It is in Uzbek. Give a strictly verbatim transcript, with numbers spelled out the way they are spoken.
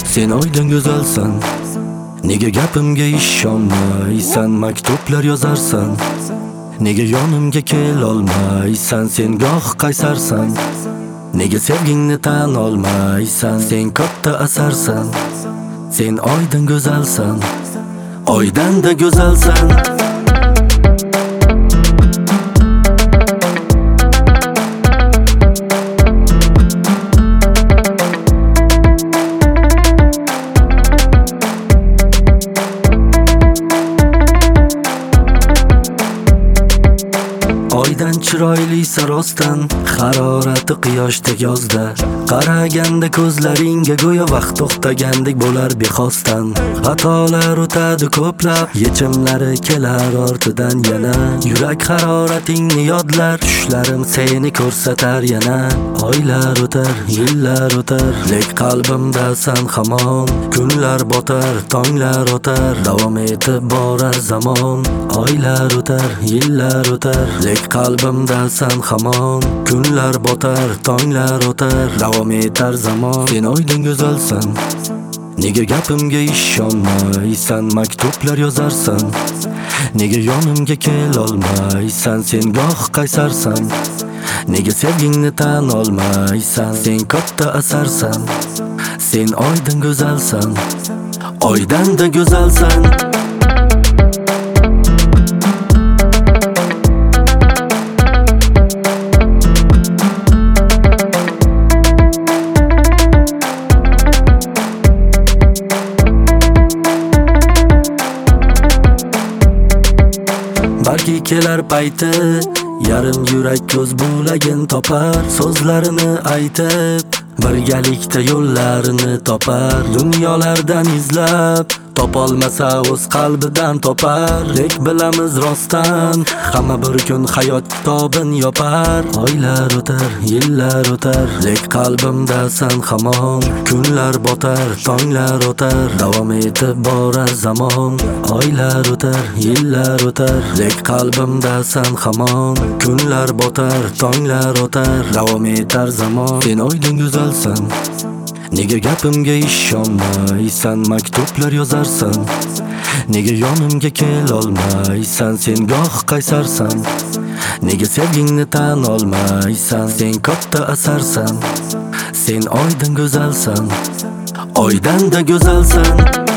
Sen oydin go'zalsan, nega gapimga ishonmaysan? Maktublar yozarsan, nega yonimga kelolmaysan? Sen goh qaysarsan, nega sevgingni tan olmaysan? Sen katta asarsan, sen oydin go'zalsan, oydan-da go'zalsan. Oydan chiroyli sarostan, harorati quyoshdek yozda. Qaraganda ko'zlaringga go'yo vaqt to'xtagandek bo'lar bexosdan. Xatolar o'tadi ko'plab, yechimlari kelar ortidan yana. Yurak haroratingni yodlar, tushlarim seni ko'rsatar yana. Oylar o'tar, yillar o'tar, lek qalbimdasan hamon. Kunlar botar, tonglar o'tar, davom etib borar zamon. Oylar o'tar, yillar o'tar, lek qalbimdasan hamon. Kunlar botar, tonglar o'tar, davom etar zamon. Sen oydin go'zalsan, nega gapimga ishonmaysan? Maktublar yozarsan, nega yonimga kelolmaysan? Sen goh qaysarsan, nega sevgingni tan olmaysan? Sen katta asarsan, sen oydin go'zalsan, oydan-da go'zalsan. Balki kelar payti, yarim yurak ko'z bo'lagin topar. So'zlarini aytib, birgalikda yo'llarini topar. Dunyolardan izlab, topolmasa o'z qalbidan topar. Lek bilamiz rostdan, hamma bir kun hayot kitobin yopar. Oylar o'tar, yillar o'tar, lek qalbimdasan hamon. Kunlar botar, tonglar o'tar, davom etib borar zamon. Oylar o'tar, yillar o'tar, lek qalbimdasan hamon. Kunlar botar, tonglar o'tar, davom etar zamon. Sen oydin go'zalsan, nega gapimga ishonmaysan? Maktublar yozarsan, nega yonimga kelolmaysan? Sen goh qaysarsan, nega sevgingni tan olmaysan? Sen katta asarsan, sen oydin go'zalsan, oydan-da go'zalsan.